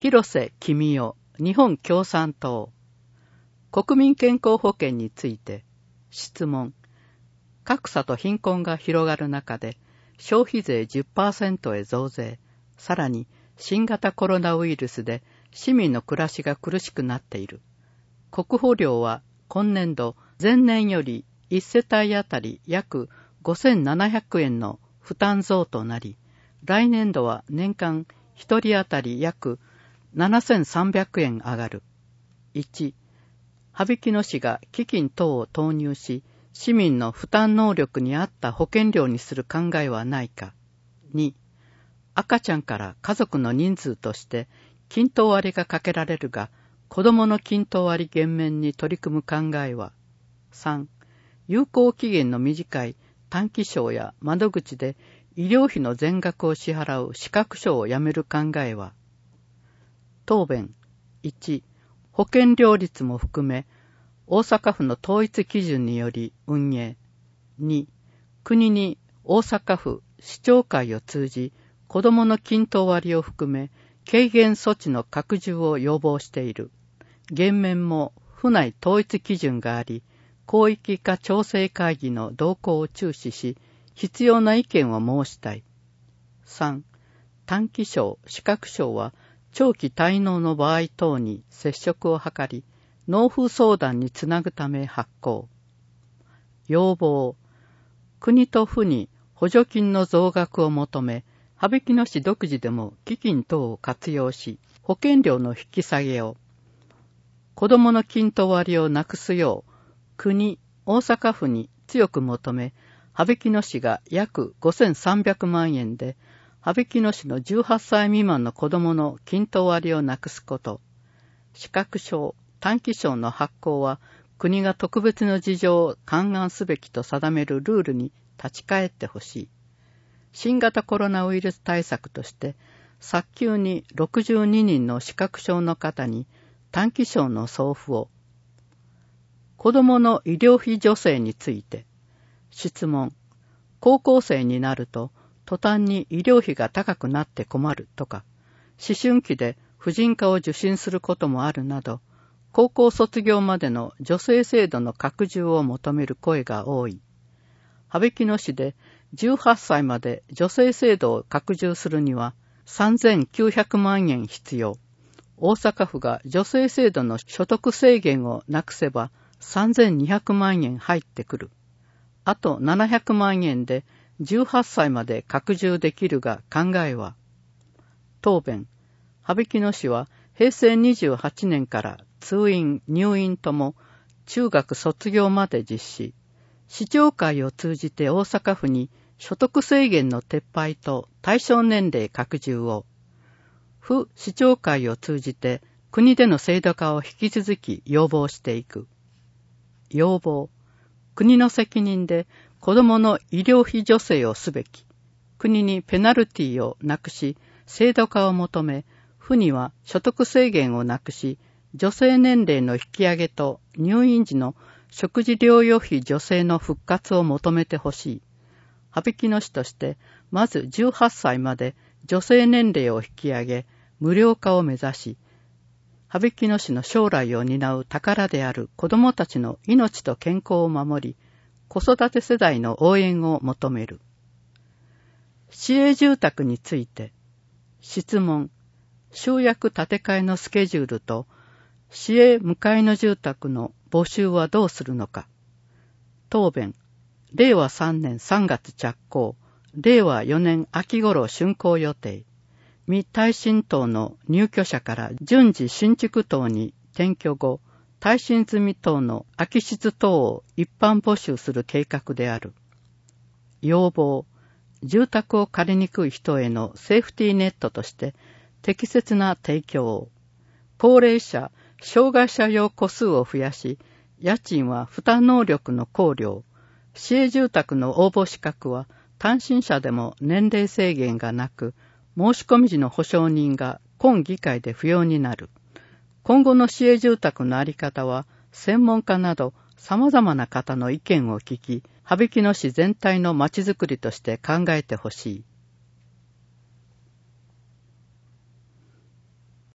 広瀬公代日本共産党国民健康保険について質問。格差と貧困が広がる中で消費税 10% へ増税、さらに新型コロナウイルスで市民の暮らしが苦しくなっている。国保料は今年度前年より1世帯あたり約5700円の負担増となり、来年度は年間1人あたり約7300円上がる。1、羽曳野市が基金等を投入し、市民の負担能力に合った保険料にする考えはないか。2、赤ちゃんから家族の人数として均等割がかけられるが、子どもの均等割減免に取り組む考えは。3、有効期限の短い短期証や窓口で医療費の全額を支払う資格証をやめる考えは。答弁。1、保険料率も含め、大阪府の統一基準により運営。2、国に大阪府市長会を通じ、子どもの均等割を含め、軽減措置の拡充を要望している。減免も府内統一基準があり、広域化調整会議の動向を注視し、必要な意見を申したい。3、短期証、資格証は、長期滞納の場合等に接触を図り、納付相談につなぐため発行。要望。国と府に補助金の増額を求め、羽曳野市独自でも基金等を活用し、保険料の引き下げを。子どもの均等割をなくすよう、国、大阪府に強く求め、羽曳野市が約5300万円で、羽曳野市の18歳未満の子どもの均等割をなくすこと。資格証、短期証の発行は国が特別の事情を勘案すべきと定めるルールに立ち返ってほしい。新型コロナウイルス対策として、早急に62人の資格証の方に短期証の送付を。子どもの医療費助成について。質問。高校生になると、途端に医療費が高くなって困るとか、思春期で婦人科を受診することもあるなど、高校卒業までの助成制度の拡充を求める声が多い。羽曳野市で18歳まで助成制度を拡充するには3900万円必要。大阪府が助成制度の所得制限をなくせば3200万円入ってくる。あと700万円で18歳まで拡充できるが考えは。答弁。羽曳野市は平成28年から通院、入院とも中学卒業まで実施。市長会を通じて大阪府に所得制限の撤廃と対象年齢拡充を。府市長会を通じて国での制度化を引き続き要望していく。要望。国の責任で子どもの医療費助成をすべき。国にペナルティをなくし、制度化を求め、府には所得制限をなくし、助成年齢の引き上げと入院時の食事療養費助成の復活を求めてほしい。羽曳野市として、まず18歳まで助成年齢を引き上げ、無料化を目指し、羽曳野市の将来を担う宝である子どもたちの命と健康を守り、子育て世代の応援を求める。市営住宅について、質問。集約建て替えのスケジュールと、市営向かいの住宅の募集はどうするのか。答弁。令和3年3月着工、令和4年秋頃竣工予定。未耐震等の入居者から順次新築等に転居後、耐震済み等の空き室等を一般募集する計画である。要望。住宅を借りにくい人へのセーフティーネットとして適切な提供を。高齢者、障害者用戸数を増やし、家賃は負担能力の考慮。市営住宅の応募資格は単身者でも年齢制限がなく、申し込み時の保証人が今議会で不要になる。今後の市営住宅のあり方は、専門家など様々な方の意見を聞き、羽曳野市全体のまちづくりとして考えてほしい。